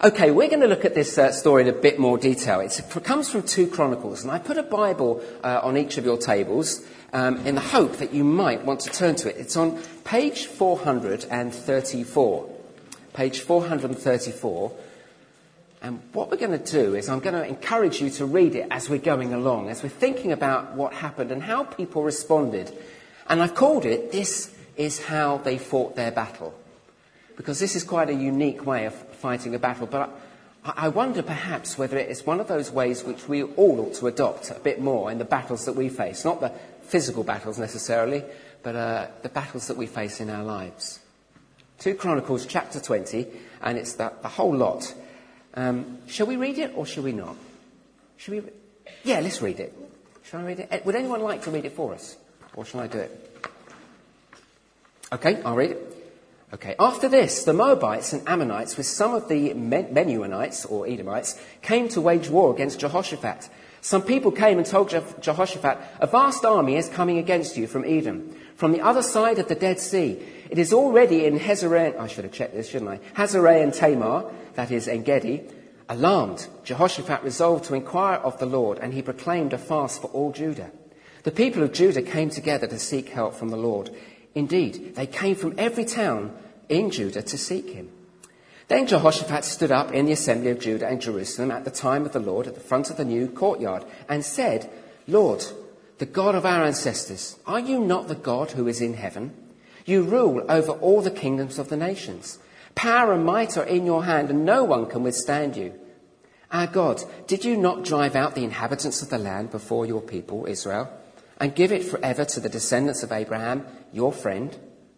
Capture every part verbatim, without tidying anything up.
Okay, we're going to look at this uh, story in a bit more detail. It's, it comes from two Chronicles, and I put a Bible uh, on each of your tables um, in the hope that you might want to turn to it. It's on page four hundred thirty-four. Page four hundred thirty-four. And what we're going to do is I'm going to encourage you to read it as we're going along, as we're thinking about what happened and how people responded. And I've called it, This is How They Fought Their Battle. Because this is quite a unique way of fighting a battle. But I wonder perhaps whether it is one of those ways which we all ought to adopt a bit more in the battles that we face. Not the physical battles necessarily, but uh, the battles that we face in our lives. two Chronicles chapter twenty, and it's the, the whole lot. Um, shall we read it or shall we not? Shall we? Re- yeah, let's read it. Shall I read it? Would anyone like to read it for us? Or shall I do it? Okay, I'll read it. Okay, after this, the Moabites and Ammonites with some of the Menuanites, or Edomites, came to wage war against Jehoshaphat. Some people came and told Je- Jehoshaphat, a vast army is coming against you from Edom, from the other side of the Dead Sea. It is already in Hazarean, I should have checked this, shouldn't I? Hazarean Tamar, that is En-gedi. Alarmed, Jehoshaphat resolved to inquire of the Lord, and he proclaimed a fast for all Judah. The people of Judah came together to seek help from the Lord. Indeed, they came from every town in Judah to seek him. Then Jehoshaphat stood up in the assembly of Judah and Jerusalem at the time of the Lord at the front of the new courtyard and said, Lord, the God of our ancestors, are you not the God who is in heaven? You rule over all the kingdoms of the nations. Power and might are in your hand, and no one can withstand you. Our God, did you not drive out the inhabitants of the land before your people, Israel, and give it forever to the descendants of Abraham, your friend?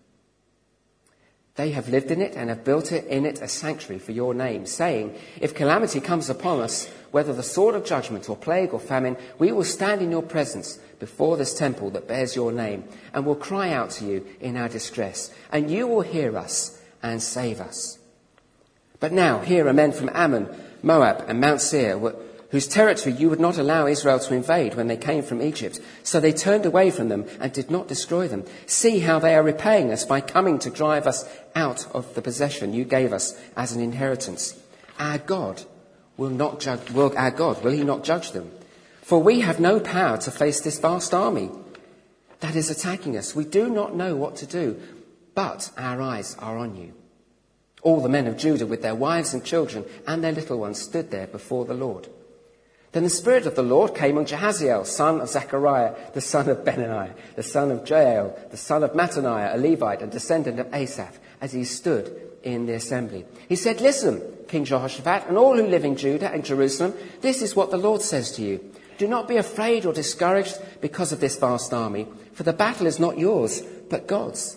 They have lived in it and have built it in it a sanctuary for your name, saying, if calamity comes upon us, whether the sword of judgment or plague or famine, we will stand in your presence before this temple that bears your name, and will cry out to you in our distress, and you will hear us and save us. But now here are men from Ammon, Moab, and Mount Seir, whose territory you would not allow Israel to invade when they came from Egypt. So they turned away from them and did not destroy them. See how they are repaying us by coming to drive us out of the possession you gave us as an inheritance. Our God will not judge, will, our God, will he not judge them? For we have no power to face this vast army that is attacking us. We do not know what to do, but our eyes are on you. All the men of Judah with their wives and children and their little ones stood there before the Lord. Then the Spirit of the Lord came on Jahaziel, son of Zechariah, the son of Benaiah, the son of Jael, the son of Mattaniah, a Levite and descendant of Asaph, as he stood in the assembly. He said, listen, King Jehoshaphat, and all who live in Judah and Jerusalem, this is what the Lord says to you. Do not be afraid or discouraged because of this vast army, for the battle is not yours, but God's.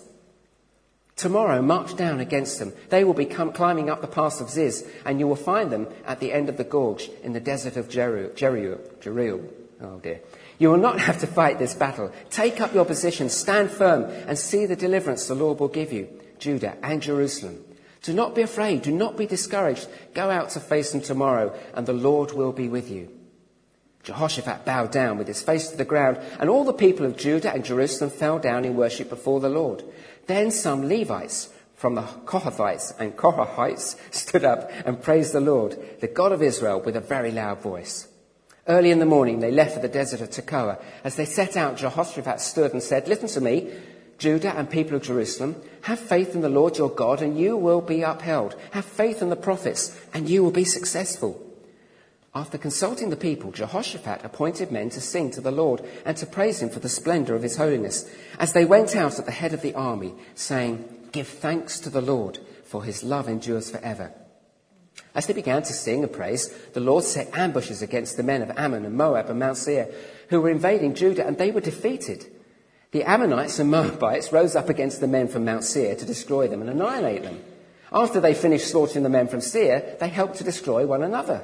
Tomorrow march down against them. They will be come climbing up the pass of Ziz, and you will find them at the end of the gorge in the desert of Jeru, Jeru, Jeruel. Oh dear. You will not have to fight this battle. Take up your position, stand firm, and see the deliverance the Lord will give you, Judah and Jerusalem. Do not be afraid, do not be discouraged. Go out to face them tomorrow, and the Lord will be with you. Jehoshaphat bowed down with his face to the ground, and all the people of Judah and Jerusalem fell down in worship before the Lord. Then some Levites from the Kohathites and Korahites stood up and praised the Lord, the God of Israel, with a very loud voice. Early in the morning they left for the desert of Tekoa. As they set out, Jehoshaphat stood and said, listen to me, Judah and people of Jerusalem, have faith in the Lord your God and you will be upheld. Have faith in the prophets and you will be successful. After consulting the people, Jehoshaphat appointed men to sing to the Lord and to praise him for the splendor of his holiness, as they went out at the head of the army, saying, give thanks to the Lord, for his love endures forever. As they began to sing and praise, the Lord set ambushes against the men of Ammon and Moab and Mount Seir, who were invading Judah, and they were defeated. The Ammonites and Moabites rose up against the men from Mount Seir to destroy them and annihilate them. After they finished slaughtering the men from Seir, they helped to destroy one another.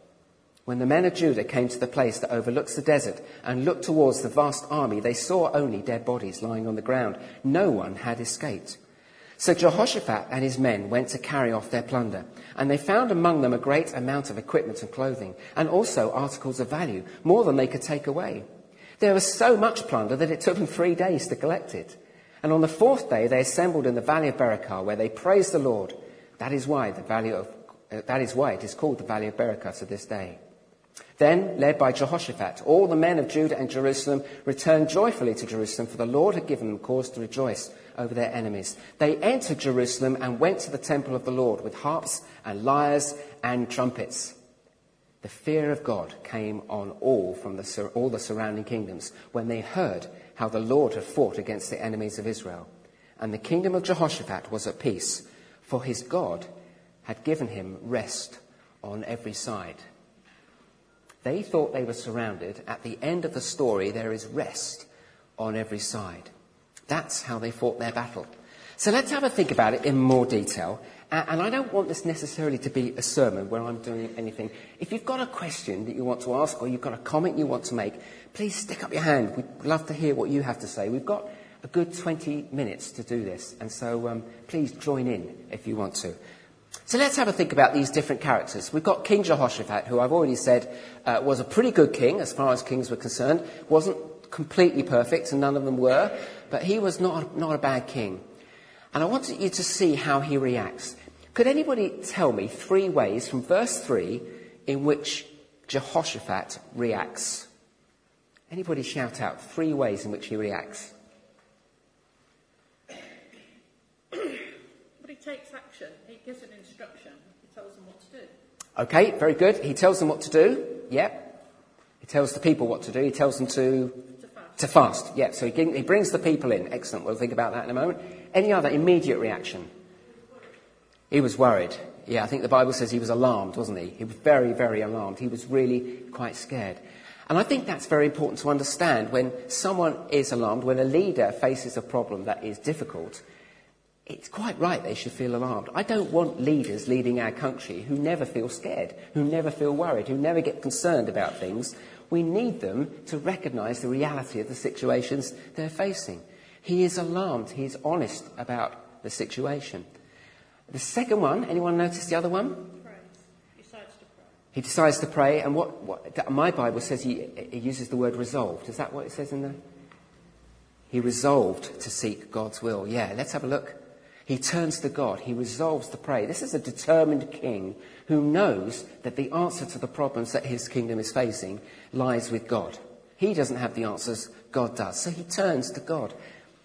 When the men of Judah came to the place that overlooks the desert and looked towards the vast army, they saw only dead bodies lying on the ground. No one had escaped. So Jehoshaphat and his men went to carry off their plunder, and they found among them a great amount of equipment and clothing, and also articles of value, more than they could take away. There was so much plunder that it took them three days to collect it. And on the fourth day they assembled in the valley of Berakah, where they praised the Lord. That is why the valley of Uh, that is why it is called the Valley of Berachah to this day. Then, led by Jehoshaphat, all the men of Judah and Jerusalem returned joyfully to Jerusalem, for the Lord had given them cause to rejoice over their enemies. They entered Jerusalem and went to the temple of the Lord with harps and lyres and trumpets. The fear of God came on all from the, all the surrounding kingdoms when they heard how the Lord had fought against the enemies of Israel. And the kingdom of Jehoshaphat was at peace, for his God had given him rest on every side. They thought they were surrounded. At the end of the story, there is rest on every side. That's how they fought their battle. So let's have a think about it in more detail. And I don't want this necessarily to be a sermon where I'm doing anything. If you've got a question that you want to ask or you've got a comment you want to make, please stick up your hand. We'd love to hear what you have to say. We've got a good twenty minutes to do this. And so um, please join in if you want to. So let's have a think about these different characters. We've got King Jehoshaphat, who I've already said uh, was a pretty good king as far as kings were concerned. Wasn't completely perfect, and none of them were, but he was not, not a bad king. And I want you to see how he reacts. Could anybody tell me three ways from verse three in which Jehoshaphat reacts? Anybody shout out three ways in which he reacts? Takes action. He gives an instruction. He tells them what to do. Okay, very good. He tells them what to do. Yep. He tells the people what to do. He tells them to To fast. to fast. Yeah. So he, he brings the people in. Excellent. We'll think about that in a moment. Any other immediate reaction? He was worried. Yeah, I think the Bible says he was alarmed, wasn't he? He was very, very alarmed. He was really quite scared. And I think that's very important to understand. When someone is alarmed, when a leader faces a problem that is difficult, it's quite right they should feel alarmed. I don't want leaders leading our country who never feel scared, who never feel worried, who never get concerned about things. We need them to recognise the reality of the situations they're facing. He is alarmed. He is honest about the situation. The second one, anyone notice the other one? Prays. He decides to pray. He decides to pray, and what, what my Bible says he, he uses the word resolved. Is that what it says in there? He resolved to seek God's will. Yeah, let's have a look. He turns to God. He resolves to pray. This is a determined king who knows that the answer to the problems that his kingdom is facing lies with God. He doesn't have the answers, God does. So he turns to God.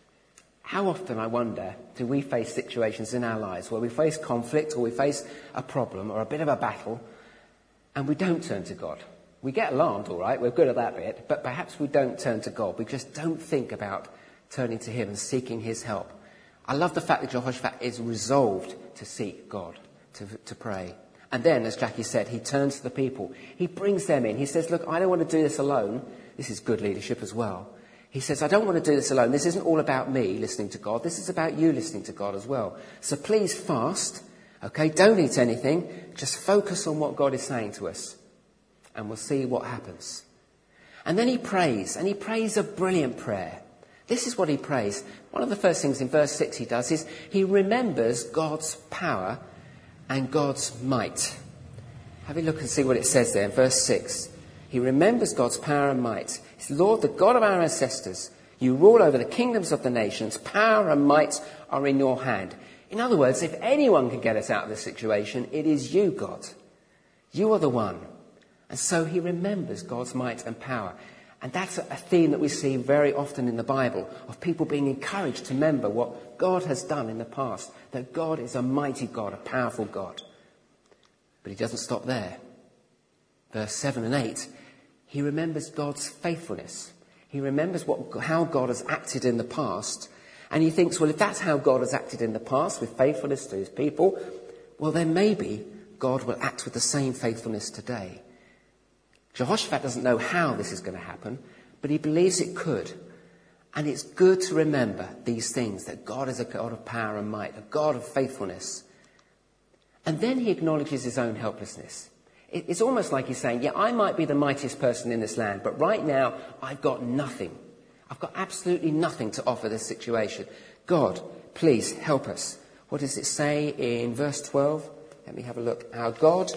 How often, I wonder, do we face situations in our lives where we face conflict or we face a problem or a bit of a battle and we don't turn to God? We get alarmed, all right, we're good at that bit, but perhaps we don't turn to God. We just don't think about turning to him and seeking his help. I love the fact that Jehoshaphat is resolved to seek God, to, to pray. And then, as Jackie said, he turns to the people. He brings them in. He says, look, I don't want to do this alone. This is good leadership as well. He says, I don't want to do this alone. This isn't all about me listening to God. This is about you listening to God as well. So please fast. Okay, don't eat anything. Just focus on what God is saying to us. And we'll see what happens. And then he prays. And he prays a brilliant prayer. This is what he prays. One of the first things in verse six he does is he remembers God's power and God's might. Have a look and see what it says there in verse six. He remembers God's power and might. It's Lord, the God of our ancestors. You rule over the kingdoms of the nations. Power and might are in your hand. In other words, if anyone can get us out of this situation, it is you, God. You are the one. And so he remembers God's might and power. And that's a theme that we see very often in the Bible, of people being encouraged to remember what God has done in the past, that God is a mighty God, a powerful God. But he doesn't stop there. Verse seven and eight, he remembers God's faithfulness. He remembers what, how God has acted in the past, and he thinks, well, if that's how God has acted in the past, with faithfulness to his people, well, then maybe God will act with the same faithfulness today. Jehoshaphat doesn't know how this is going to happen, but he believes it could. And it's good to remember these things, that God is a God of power and might, a God of faithfulness. And then he acknowledges his own helplessness. It's almost like he's saying, yeah, I might be the mightiest person in this land, but right now I've got nothing. I've got absolutely nothing to offer this situation. God, please help us. What does it say in verse twelve? Let me have a look. Our God,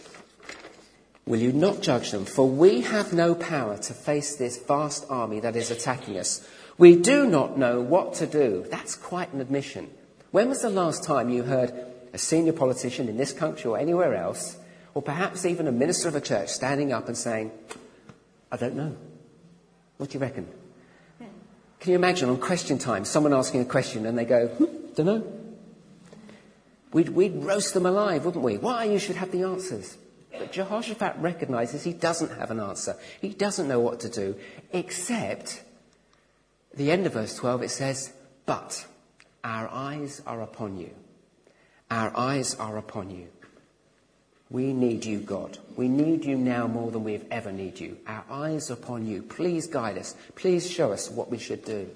will you not judge them? For we have no power to face this vast army that is attacking us. We do not know what to do. That's quite an admission. When was the last time you heard a senior politician in this country or anywhere else, or perhaps even a minister of a church standing up and saying, I don't know. What do you reckon? Yeah. Can you imagine on question time, someone asking a question and they go, hmm, don't know. We'd, we'd roast them alive, wouldn't we? Why, you should have the answers. But Jehoshaphat recognises he doesn't have an answer. He doesn't know what to do, except the end of verse twelve, it says, but our eyes are upon you. Our eyes are upon you. We need you, God. We need you now more than we've ever need you. Our eyes are upon you. Please guide us. Please show us what we should do.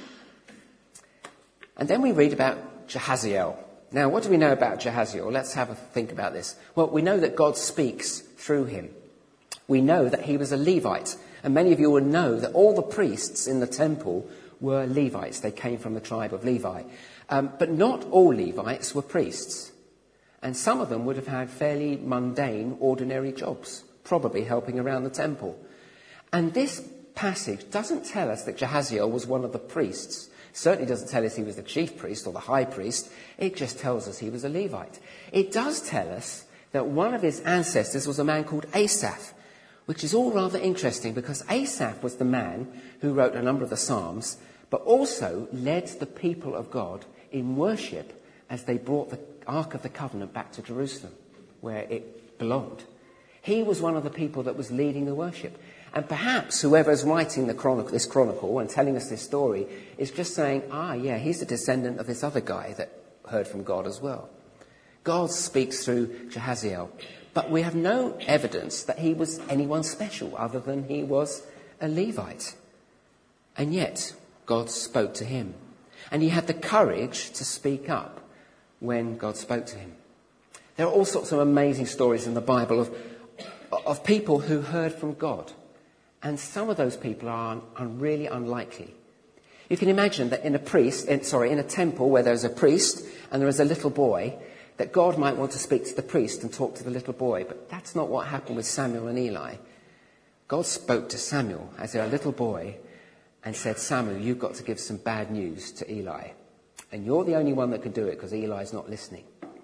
And then we read about Jahaziel. Now, what do we know about Jahaziel? Let's have a think about this. Well, we know that God speaks through him. We know that he was a Levite. And many of you will know that all the priests in the temple were Levites. They came from the tribe of Levi. Um, but not all Levites were priests. And some of them would have had fairly mundane, ordinary jobs, probably helping around the temple. And this passage doesn't tell us that Jahaziel was one of the priests. Certainly doesn't tell us he was the chief priest or the high priest. It just tells us he was a Levite. It does tell us that one of his ancestors was a man called Asaph, which is all rather interesting because Asaph was the man who wrote a number of the Psalms, but also led the people of God in worship as they brought the Ark of the Covenant back to Jerusalem, where it belonged. He was one of the people that was leading the worship. And perhaps whoever's writing the chronicle, this chronicle and telling us this story is just saying, ah, yeah, he's a descendant of this other guy that heard from God as well. God speaks through Jahaziel, but we have no evidence that he was anyone special other than he was a Levite. And yet, God spoke to him. And he had the courage to speak up when God spoke to him. There are all sorts of amazing stories in the Bible of, of people who heard from God. And some of those people are, are really unlikely. You can imagine that in a priest, in, sorry, in a temple where there's a priest and there is a little boy, that God might want to speak to the priest and talk to the little boy. But that's not what happened with Samuel and Eli. God spoke to Samuel as a little boy and said, Samuel, you've got to give some bad news to Eli. And you're the only one that can do it because Eli's not listening.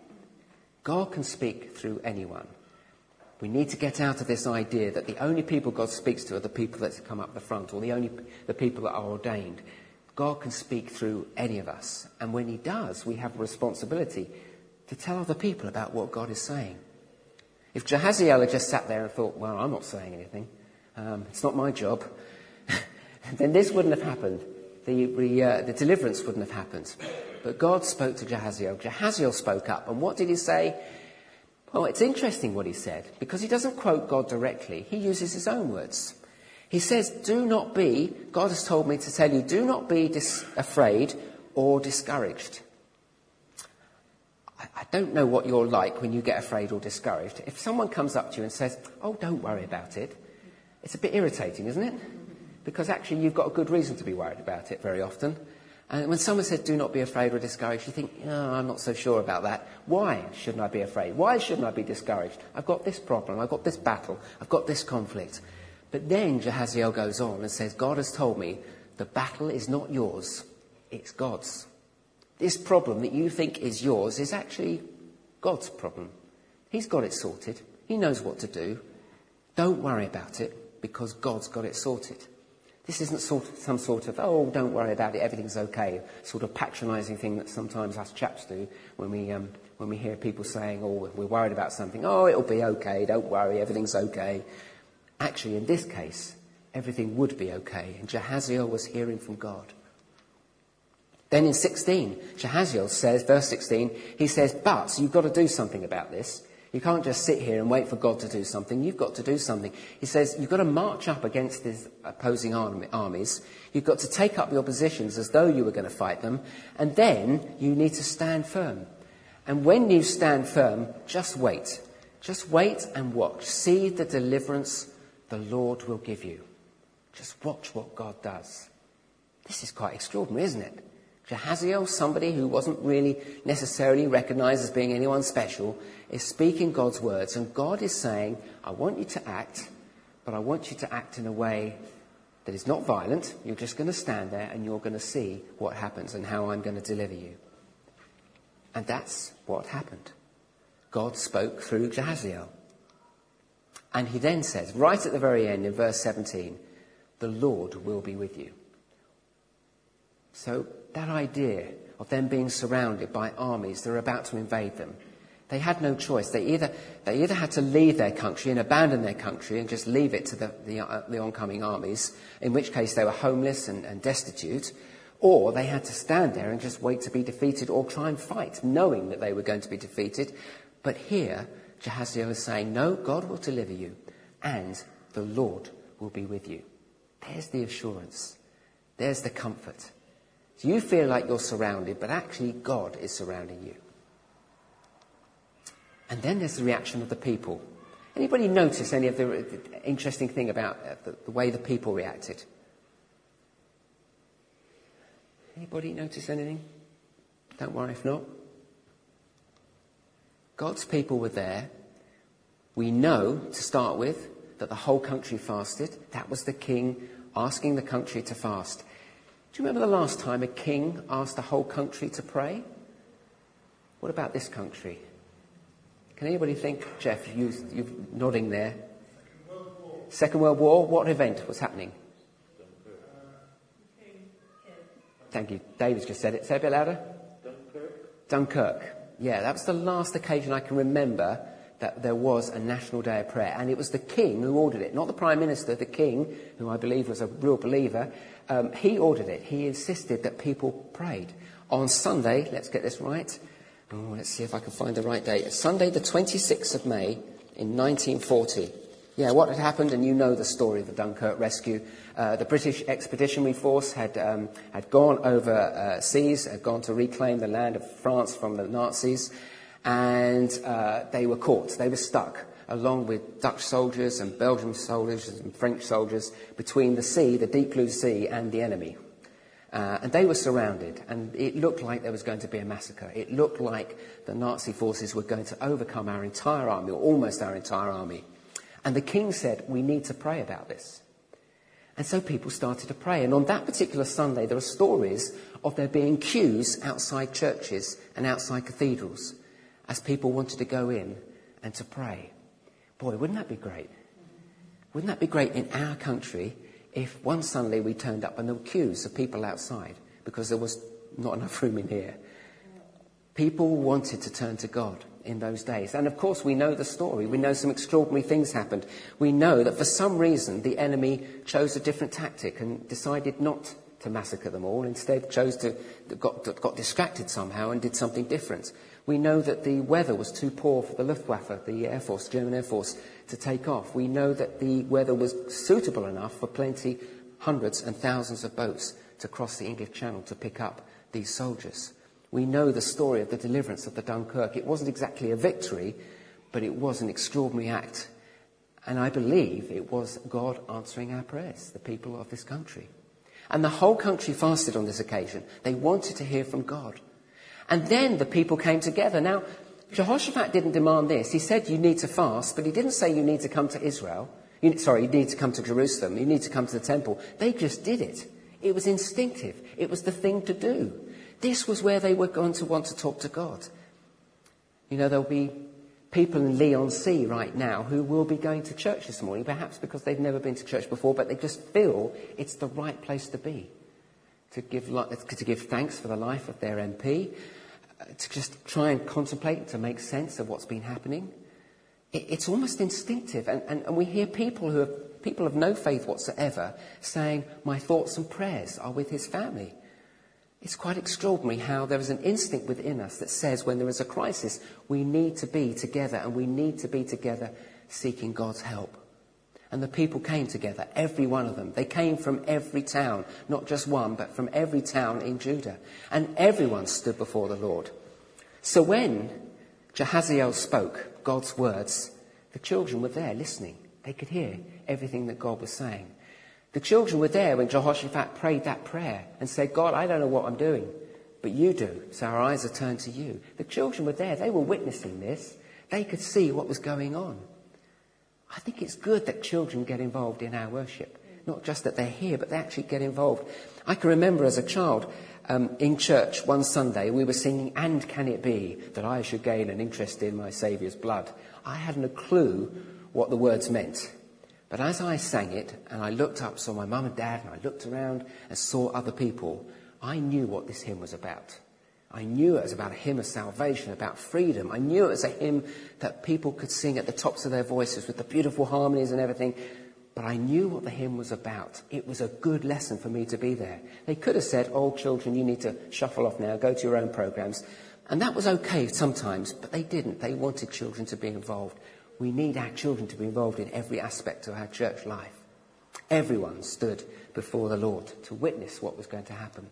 God can speak through anyone. We need to get out of this idea that the only people God speaks to are the people that come up the front, or the only the people that are ordained. God can speak through any of us. And when he does, we have a responsibility to tell other people about what God is saying. If Jahaziel had just sat there and thought, well, I'm not saying anything, um, it's not my job, then this wouldn't have happened. The, the, uh, the deliverance wouldn't have happened. But God spoke to Jahaziel. Jahaziel spoke up. And what did he say? Well, it's interesting what he said, because he doesn't quote God directly. He uses his own words. He says, do not be, God has told me to tell you, do not be dis- afraid or discouraged. I, I don't know what you're like when you get afraid or discouraged. If someone comes up to you and says, oh, don't worry about it, it's a bit irritating, isn't it? Because actually you've got a good reason to be worried about it very often. And when someone says, do not be afraid or discouraged, you think, oh, I'm not so sure about that. Why shouldn't I be afraid? Why shouldn't I be discouraged? I've got this problem. I've got this battle. I've got this conflict. But then Jahaziel goes on and says, God has told me the battle is not yours. It's God's. This problem that you think is yours is actually God's problem. He's got it sorted. He knows what to do. Don't worry about it because God's got it sorted. This isn't sort of some sort of, oh, don't worry about it, everything's okay, sort of patronising thing that sometimes us chaps do when we um, when we hear people saying, oh, we're worried about something, oh, it'll be okay, don't worry, everything's okay. Actually, in this case, everything would be okay, and Jahaziel was hearing from God. Then in sixteen, Jahaziel says, verse sixteen, he says, but you've got to do something about this. You can't just sit here and wait for God to do something. You've got to do something. He says, you've got to march up against these opposing armies. You've got to take up your positions as though you were going to fight them. And then you need to stand firm. And when you stand firm, just wait. Just wait and watch. See the deliverance the Lord will give you. Just watch what God does. This is quite extraordinary, isn't it? Jahaziel, somebody who wasn't really necessarily recognised as being anyone special, is speaking God's words. And God is saying, I want you to act, but I want you to act in a way that is not violent. You're just going to stand there and you're going to see what happens and how I'm going to deliver you. And that's what happened. God spoke through Jahaziel. And he then says, right at the very end in verse seventeen, the Lord will be with you. So that idea of them being surrounded by armies that are about to invade them, they had no choice. They either they either had to leave their country and abandon their country and just leave it to the, the, uh, the oncoming armies, in which case they were homeless and, and destitute, or they had to stand there and just wait to be defeated or try and fight, knowing that they were going to be defeated. But here, Jahaziel is saying, no, God will deliver you, and the Lord will be with you. There's the assurance. There's the comfort. So you feel like you're surrounded, but actually God is surrounding you. And then there's the reaction of the people. Anybody notice any of the, the interesting thing about uh, the, the way the people reacted? Anybody notice anything? Don't worry if not. God's people were there. We know, to start with, that the whole country fasted. That was the king asking the country to fast. Do you remember the last time a king asked the whole country to pray? What about this country? Can anybody think? Jeff, you, you're nodding there. Second World War. Second World War, what event was happening? Thank you. David's just said it. Say it a bit louder. Dunkirk. Dunkirk. Yeah, that was the last occasion I can remember that there was a national day of prayer. And it was the king who ordered it, not the prime minister, the king, who I believe was a real believer. Um, he ordered it. He insisted that people prayed. On Sunday, let's get this right. Oh, let's see if I can find the right date. Sunday the twenty-sixth of May in nineteen forty. Yeah, what had happened, and you know the story of the Dunkirk rescue. Uh, the British Expeditionary Force had um, had gone over uh, seas, had gone to reclaim the land of France from the Nazis, and uh, they were caught. They were stuck, along with Dutch soldiers and Belgian soldiers and French soldiers, between the sea, the deep blue sea, and the enemy. Uh, and they were surrounded, and it looked like there was going to be a massacre. It looked like the Nazi forces were going to overcome our entire army, or almost our entire army. And the king said, we need to pray about this. And so people started to pray. And on that particular Sunday, there are stories of there being queues outside churches and outside cathedrals as people wanted to go in and to pray. Boy, wouldn't that be great? Wouldn't that be great in our country if one Sunday we turned up and there were queues of people outside because there was not enough room in here? People wanted to turn to God in those days. And of course, we know the story. We know some extraordinary things happened. We know that for some reason, the enemy chose a different tactic and decided not to massacre them all. Instead, chose to, got, got distracted somehow and did something different. We know that the weather was too poor for the Luftwaffe, the Air Force, German Air Force, to take off. We know that the weather was suitable enough for plenty, hundreds and thousands of boats to cross the English Channel to pick up these soldiers. We know the story of the deliverance of the Dunkirk. It wasn't exactly a victory, but it was an extraordinary act. And I believe it was God answering our prayers, the people of this country. And the whole country fasted on this occasion. They wanted to hear from God. And then the people came together. Now, Jehoshaphat didn't demand this. He said you need to fast, but he didn't say you need to come to Israel. You, sorry, you need to come to Jerusalem. You need to come to the temple. They just did it. It was instinctive. It was the thing to do. This was where they were going to want to talk to God. You know, there'll be people in Leon C right now who will be going to church this morning, perhaps because they've never been to church before, but they just feel it's the right place to be. To give, to give thanks for the life of their M P, uh, to just try and contemplate, to make sense of what's been happening. It, it's almost instinctive. And, and, and we hear people who have, people of no faith whatsoever saying, my thoughts and prayers are with his family. It's quite extraordinary how there is an instinct within us that says when there is a crisis, we need to be together, and we need to be together seeking God's help. And the people came together, every one of them. They came from every town, not just one, but from every town in Judah. And everyone stood before the Lord. So when Jahaziel spoke God's words, the children were there listening. They could hear everything that God was saying. The children were there when Jehoshaphat prayed that prayer and said, God, I don't know what I'm doing, but you do, so our eyes are turned to you. The children were there. They were witnessing this. They could see what was going on. I think it's good that children get involved in our worship. not just that they're here, but they actually get involved. I can remember as a child um, in church one Sunday we were singing, "And can it be that I should gain an interest in my Saviour's blood?" I hadn't a clue what the words meant. But as I sang it and I looked up, saw my mum and dad, and I looked around and saw other people, I knew what this hymn was about. I knew it was about a hymn of salvation, about freedom. I knew it was a hymn that people could sing at the tops of their voices with the beautiful harmonies and everything. But I knew what the hymn was about. It was a good lesson for me to be there. They could have said, "Oh, children, you need to shuffle off now, go to your own programs." And that was okay sometimes, but they didn't. They wanted children to be involved. We need our children to be involved in every aspect of our church life. Everyone stood before the Lord to witness what was going to happen.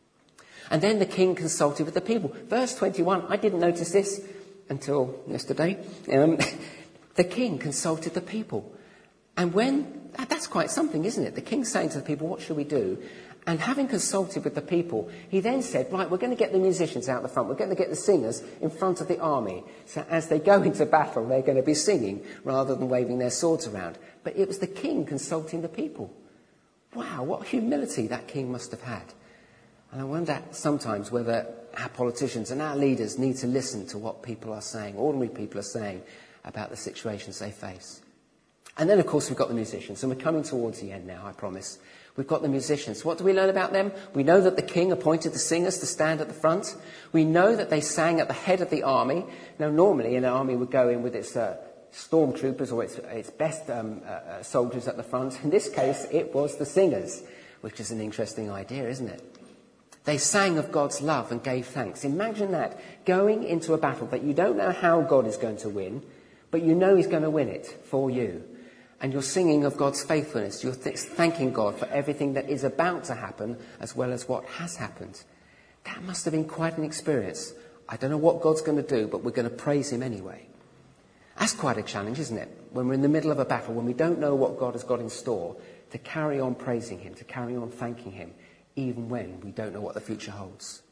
And then the king consulted with the people. Verse twenty-one, I didn't notice this until yesterday. Um, the king consulted the people. And when, that's quite something, isn't it? The king's saying to the people, what should we do? And having consulted with the people, he then said, right, we're going to get the musicians out the front. We're going to get the singers in front of the army. So as they go into battle, they're going to be singing rather than waving their swords around. But it was the king consulting the people. Wow, what humility that king must have had. And I wonder sometimes whether our politicians and our leaders need to listen to what people are saying, ordinary people are saying about the situations they face. And then, of course, we've got the musicians. And we're coming towards the end now, I promise. We've got the musicians. What do we learn about them? We know that the king appointed the singers to stand at the front. We know that they sang at the head of the army. Now, normally an army would go in with its uh, stormtroopers or its, its best um, uh, uh, soldiers at the front. In this case, it was the singers, which is an interesting idea, isn't it? They sang of God's love and gave thanks. Imagine that, going into a battle that you don't know how God is going to win, but you know he's going to win it for you. And you're singing of God's faithfulness. You're th- thanking God for everything that is about to happen as well as what has happened. That must have been quite an experience. I don't know what God's going to do, but we're going to praise him anyway. That's quite a challenge, isn't it? When we're in the middle of a battle, when we don't know what God has got in store, to carry on praising him, to carry on thanking him, even when we don't know what the future holds.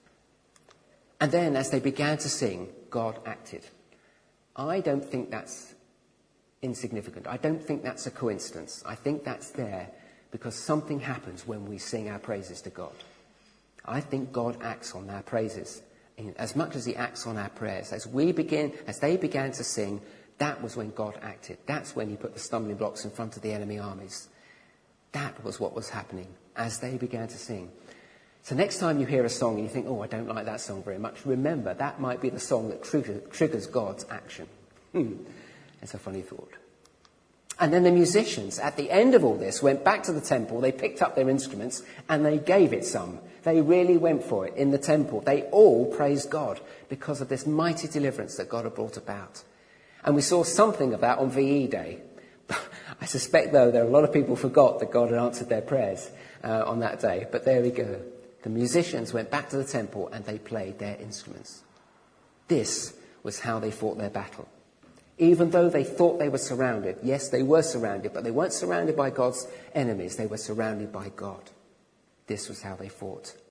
And then as they began to sing, God acted. I don't think that's insignificant. I don't think that's a coincidence. I think that's there because something happens when we sing our praises to God. I think God acts on our praises as much as he acts on our prayers. As we begin, as they began to sing, that was when God acted. That's when he put the stumbling blocks in front of the enemy armies. That was what was happening as they began to sing. So next time you hear a song and you think, oh, I don't like that song very much, remember that might be the song that trigger, triggers God's action. Hmm. It's a funny thought. And then the musicians, at the end of all this, went back to the temple. They picked up their instruments and they gave it some. They really went for it in the temple. They all praised God because of this mighty deliverance that God had brought about. And we saw something of that on V E Day. I suspect, though, there are a lot of people who forgot that God had answered their prayers uh, on that day. But there we go. The musicians went back to the temple and they played their instruments. This was how they fought their battle. Even though they thought they were surrounded, yes, they were surrounded, but they weren't surrounded by God's enemies. They were surrounded by God. This was how they fought.